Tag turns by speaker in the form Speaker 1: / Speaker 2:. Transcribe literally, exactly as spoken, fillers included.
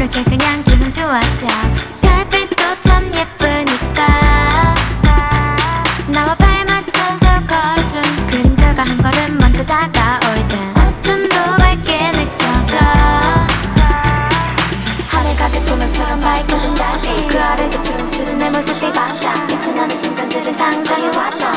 Speaker 1: 모르게 그냥 기분 좋았죠. 별빛도 참 예쁘니까 나와 발 맞춰서 걸어준 그림자가 한 걸음 먼저 다가올 땐 어둠도 밝게 느껴져. 하늘 가득 조명처럼 밝아진 달빛 그 아래서 춤추는 내 모습이 반짝 빛이 나는 순간들을 상상해왔던